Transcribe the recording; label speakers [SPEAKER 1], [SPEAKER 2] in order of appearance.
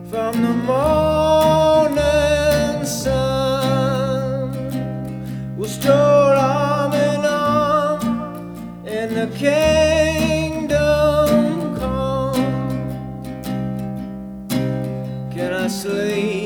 [SPEAKER 1] from the morning sun. We'll stroll arm in arm in the kingdom come. Can I sleep